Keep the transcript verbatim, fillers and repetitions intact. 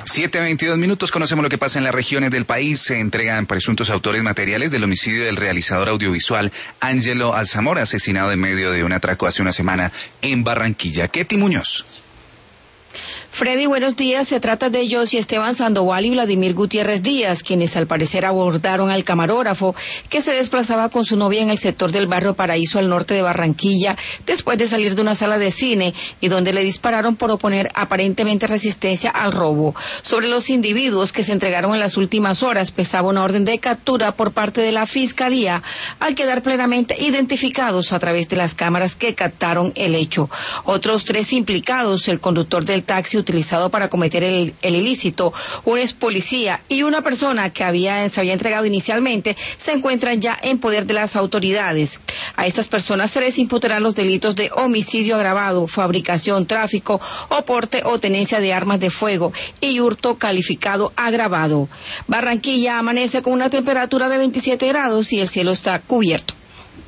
siete a veintidós minutos, conocemos lo que pasa en las regiones del país. Se entregan presuntos autores materiales del homicidio del realizador audiovisual Ángelo Alzamora, asesinado en medio de un atraco hace una semana en Barranquilla. Ketty Muñoz. Freddy, buenos días. Se trata de Josy Esteban Sandoval y Vladimir Gutiérrez Díaz, quienes al parecer abordaron al camarógrafo que se desplazaba con su novia en el sector del barrio Paraíso al norte de Barranquilla después de salir de una sala de cine y donde le dispararon por oponer aparentemente resistencia al robo. Sobre los individuos que se entregaron en las últimas horas pesaba una orden de captura por parte de la Fiscalía al quedar plenamente identificados a través de las cámaras que captaron el hecho. Otros tres implicados, el conductor del taxi utilizado para cometer el, el ilícito, un ex policía y una persona que había, se había entregado inicialmente, se encuentran ya en poder de las autoridades. A estas personas se les imputarán los delitos de homicidio agravado, fabricación, tráfico o porte o tenencia de armas de fuego y hurto calificado agravado. Barranquilla amanece con una temperatura de veintisiete grados y el cielo está cubierto.